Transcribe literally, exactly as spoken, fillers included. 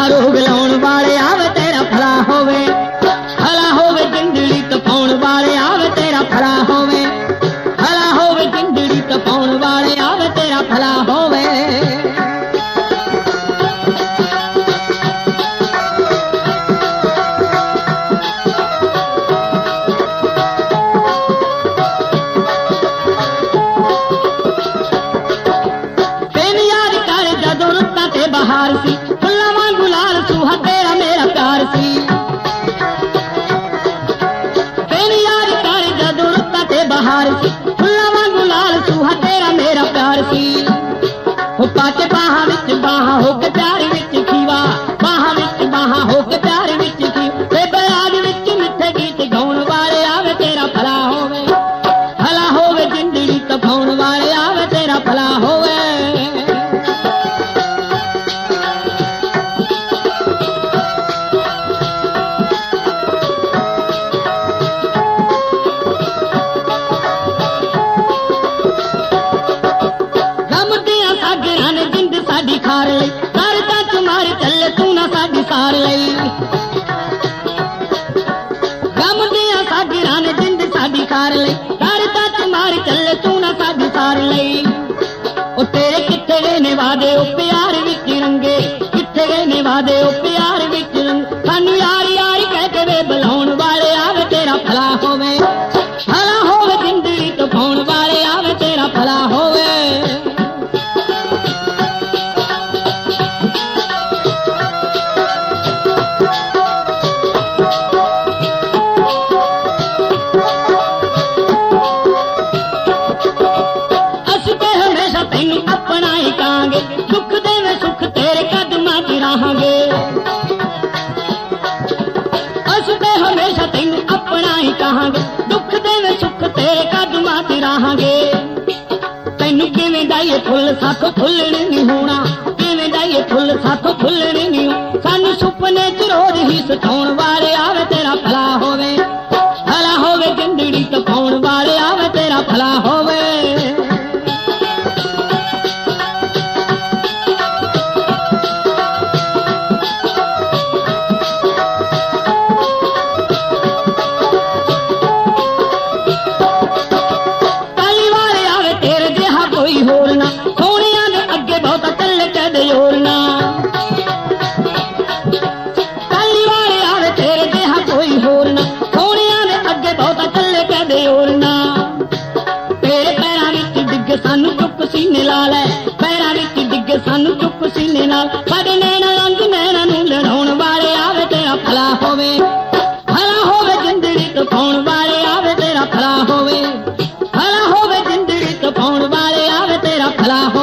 रोग लाउण वाले आवे तेरा भला होवे, भला होवे जिंदड़ी तपाउण वाले आवे तेरा भला होवे, भला होवे जिंदड़ी तपाउण वाले आवे तेरा भला होवे। बहार सी फुल्ला वांगू लाल सूहा तेरा मेरा प्यार सी, तेरी याद कर जदों रुत्तां ते बहार सी फुल्ला वांगू लाल सूहा तेरा मेरा प्यार सी। हो पाके बाहां विच बाहां हो के प्यार विच खीवा, बाहां विच बाहां हो के प्यार विच खी ते बराग विच मिठे गीत गाउण वाले आवे तेरा भला होवे, भला होवे जिंदड़ी तपाउण वाले आवे तेरा भला होवे। खार लई कर तक मार चल तू ना साडी सार लई, गम दिया सागिरां ने जिंद साडी सार लई कर तक मार चल तू ना साडी सार लई। ओ तेरे किथे गए ने वादे ओ प्यार विच रंगे, किथे गए ने वादे ओ प्यार विच रंगे, सानू यार यार कह के वे बुलाउण वाले आवे तेरा भला होवे, भला होवे जिंदड़ी तपाउण वाले आवे तेरा भला होवे। अपना ही कहांगे सुख देवे सुख तेरे कदमां च रहांगे, अस ते हमेशा तैनू अपना ही कहांगे दुख देवे सुख तेरे कदमां च रहांगे। तैनू किवें दा ये फुल साथों फुल्लण नहीं होना, किवें दा ये फुल साथों फुल्लण नहीं हो, सानू सुपने च रोज ही सताउण वाले आवे तेरा भला होवे, भला होवे जिंदड़ी तपाउण वाले आवे तेरा भला होवे। सानू चुप सीने लाल है पैरां विच डिगे, सानू चुप सीने नाल साडे नैना रंग नैना नूं लड़ाउण वाले आवे तेरा भला होवे, भला होवे जिंदड़ी तपाउण वाले आवे तेरा भला होवे, भला होवे जिंदड़ी तपाउण वाले आवे तेरा भला